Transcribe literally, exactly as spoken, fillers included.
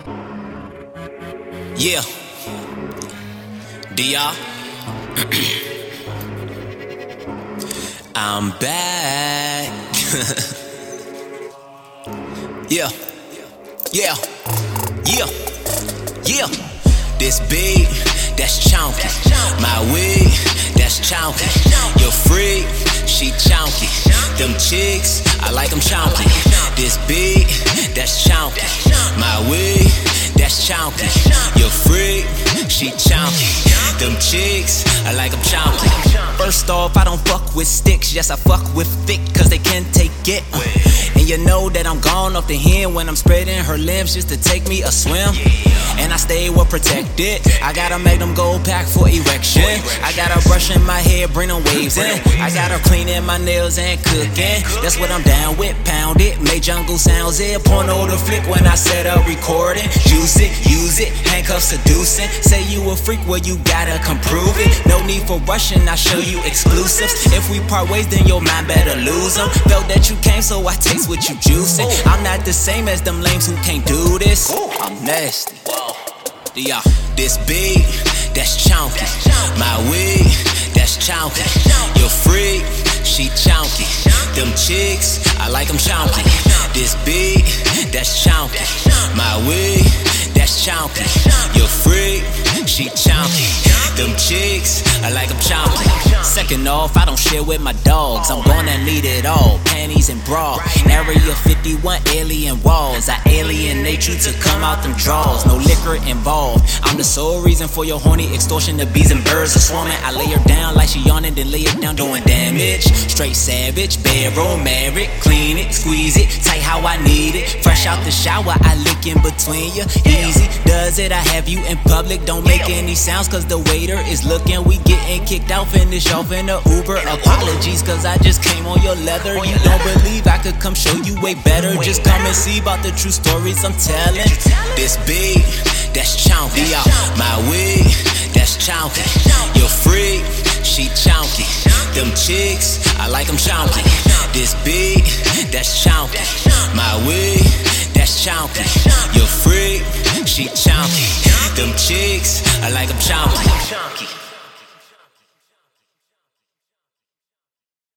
Yeah. D R I'm back. Yeah. Yeah. Yeah. Yeah. This beat, that's chonky. My wig, that's chonky. Your freak, she chonky. Them chicks, I like them chonky. This beat, that's chonky. My wig, that's chonky. Your freak, she chonky. Them chicks, I like them chonky. First off, I don't fuck with sticks. Yes, I fuck with thick, cause they can't take it. And you know that I'm gone off the hen when I'm spreading her limbs just to take me a swim. And I stay well protected. I gotta make them go pack for erection. I gotta brush in my hair, bring them waves in. I gotta clean in my nails and cooking. That's what I'm down with, pound it. Make jungle sounds, it porno to flick when I set up recording. Juice it, use it, handcuffs seducing. Say you a freak, well you gotta come prove it. No need for rushing, I show you exclusives. If we part ways, then your mind better lose them. Felt that you came, so I taste what you juicing. I'm not the same as them lames who can't do this. I'm nasty. Yeah, this beat, that's chonky. My wig, that's chonky. Your freak, she chonky. Them chicks, I like them chonky. This beat, that's chonky. My wig, that's chonky. Your freak, she chonky. Them chicks, I like them chonky. Second off, I don't share with my dogs. I'm gonna need it all, panties and bra. Area fifty-one, alien walls. I alienate you to come out them draws. No liquor involved. I'm the sole reason for your horny extortion. The bees and birds are swarming. I lay her down like she yawning, then lay it down doing damage. Straight savage, bedroll, married. Clean it, squeeze it, tight how I need it. Fresh out the shower, I lick in between you. Easy does it, I have you in public. Don't make any sounds cause the waiter is looking. We getting kicked out, finish off in the Uber. Apologies cause I just came on your leather. You don't believe I could come show you way better. Just come and see about the true stories I'm telling. This beat, that's chonky. My wig, that's chonky. Your freak, she chonky. Them chicks, I like them chonky. This beat, that's chonky. My wig, that's chonky. Your freak, she chonky. Them chicks, I like them chonky.